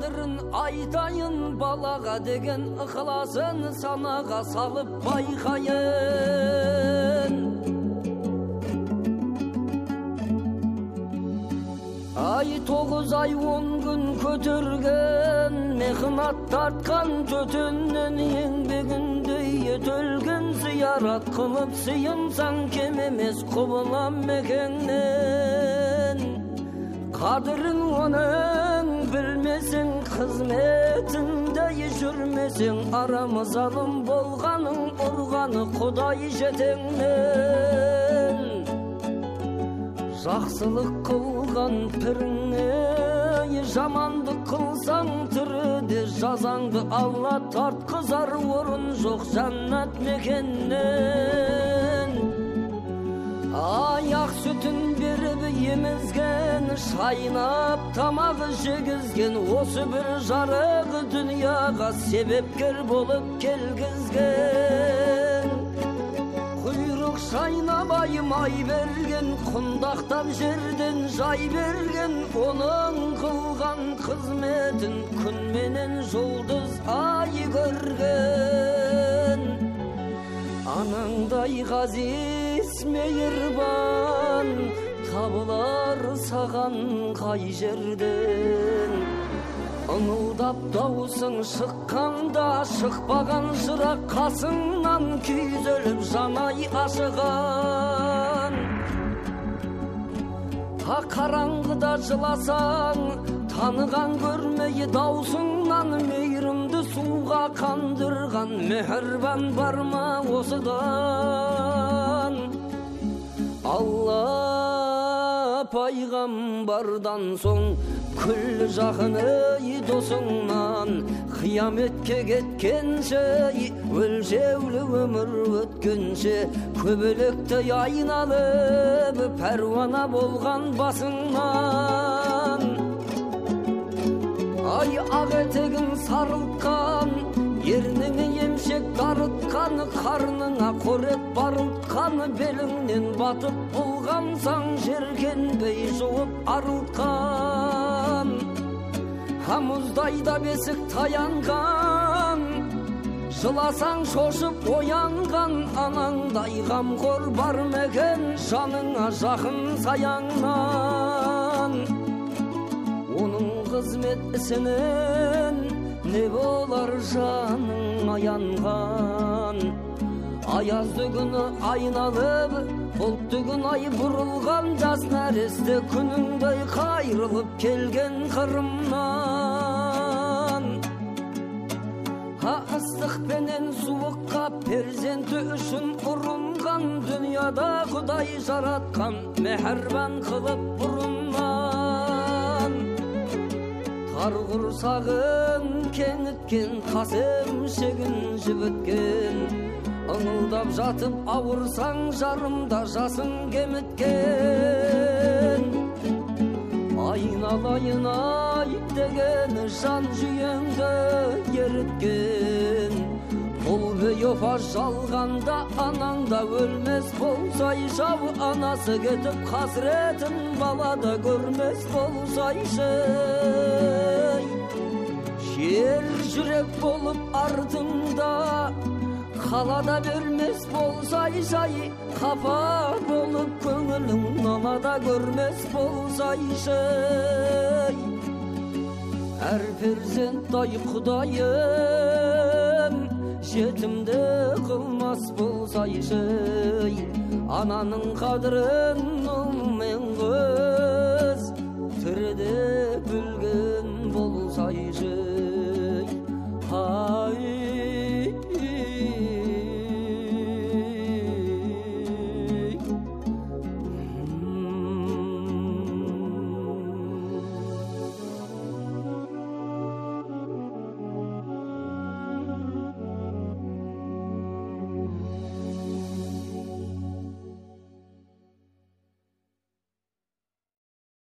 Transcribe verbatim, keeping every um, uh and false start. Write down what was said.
қадірін айтайын, балаға деген ықыласын санаға салып байқайын. Ай тоғыз ай он күн көтерген, мехнат тартқан төтеннен еңбегінде етөлген, зиярат қылып сыйынсаң кем емес құбылам мекеннен. Қадірін оның білмесең, қызметінде жүрмесең, арамыз алым болғаның ұрғаны Құдай жетеңнен. Жақсылық қылған піріңе, жамандық қылсаң тіріде, жазаңды Алла тартқызар, орын жоқ жаннат мекеннен. Аяқ сүтін беріп емізген, шайнап тамағы жегізген, осы бір жарығы дүнияға себепкер болып келгізген. Құйрық шайнабай май берген, құндақтап жерден жай берген, оның қылған қызметін күн менен жұлдыз ай көрген. Анаңдай ғазиз мейірбан табылар саған қай жерден. Ыңылдап даусың шыққанда, шықпаған жырақ қасыңнан күйзеліп жанай ашыған. Та қараңғыда жыласаң, таныған көрмей даусыңнан, мейірімді суға қандырған мехрибан бар ма осыдан? Алла пайғамбардан соң күллі жақыны досыңнан, қияметке кеткенше, өлшеулі өмір өткенше, көбелектей айналып пәруана болған басыңнан. Ай ақ етегін сарылтқан, ерніңі емшек дарытқан, қарныңа қорек барылтқан, беліңнен батып болғансаң, жеркенбей жуып арылтқан. Мұздайда бесік таянған, жыласаң шошып оянған, анаңдай қамқор бар мекен, жаныңа жақын саяңнан. Оның қызмет ісінен не болар жаның аянған? Аязды күні айналып, бұлтты күн ай бұрылған, жас нәресте күніңдей қайрылып келген қырымнан. Ха ыстық пенен суыққа перзенті үшін ұрынған, дүнияда Құдай жаратқан мехрибан қылып бұрыннан. Тар құрсағын кеңіткен, қасым шегін жібіткен, ыңылдап жатып ауырсаң, жарымда жасың кеміткен. Айналайын ай деген жан жүйеңді еріткен, бұл бейофа жалғанда анаңда өлмес болсайшы, анасы кетіп қасіретін балада көрмес болсайшы. Жер жүрек болып артыңда қалада бермес болсайшы, қапа болып көңілің налада көрмес болсайшы. Әр перзенттай Құдайым жетімді қылмас болсайшы, ананың қадірін ұл мен қыз тіріде білген.